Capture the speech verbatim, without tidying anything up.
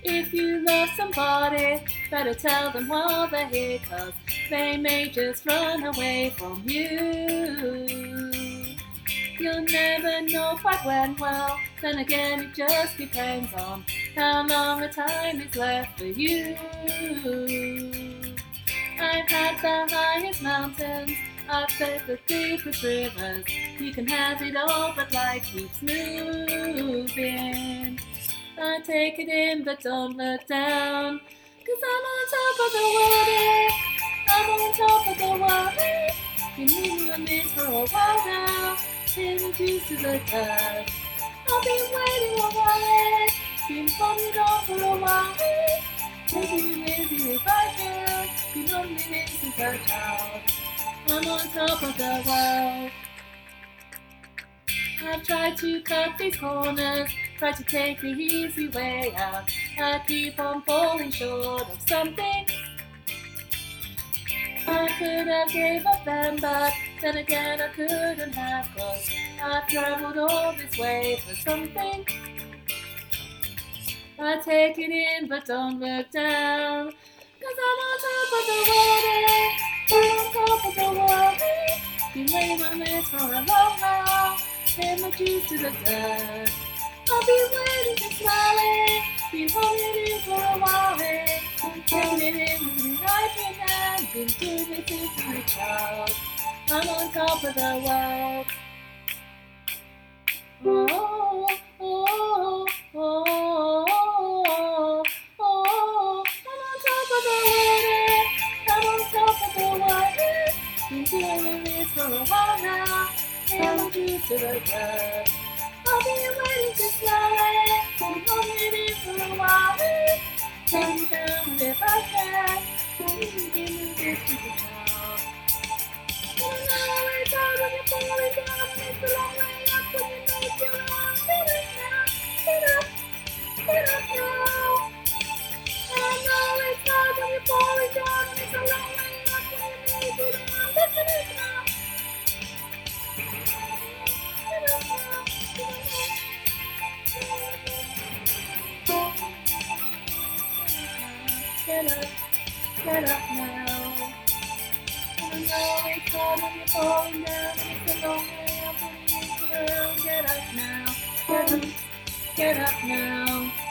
If you love somebody, better tell them while they're here, 'cause they may just run away from you. You'll never know quite when, well, then again it just depends on how long the time is left for you. I've had the highest mountains, I've faced the deepest rivers. You can have it all, but life keeps moving. I take it in, but don't look down, 'cause I'm on top of the world, yeah. I'm on top of the world, yeah. Been living on this for a while now, feeling used to the touch. I've been waiting a while, yeah. Been holding on for a while, yeah. Maybe, maybe if I can, been holding it since a child. I'm on top of the world. I've tried to cut these corners, tried to take the easy way out. I keep on falling short of something. I could have gave up then, but then again I couldn't have, 'cause I've traveled all this way for something. I take it in, but don't look down, 'cause I'm on top of the world, yeah. I'm on top of the world, yeah. Been waiting on this for a long while, and my juice to the dirt. I've been waiting to smile it, been holding it in for a while, eh. Taking it in with the right hand, been doing it since a child. I'm on top of the world. Oh, oh, oh, oh, oh, I'm on top of the world, eh. I'm on top of the world, eh. Been doing this for a while now, and I'm juice to the dirt. I've been waiting to smile it, been holding it in for a while, eh. Take me down if I can, give me this to the child. And I know it's hard when you're falling down, and it's a long way up when you know you're wrong. Get up now, get up, get up now. And I know it's hard when you're falling down, and it's a long way up when you know you're wrong. Get up now. Get up now. Get up, get up now. And I know it's hard when you're falling down, and it's a long way up when you need to learn. Get up now, get up, get up now.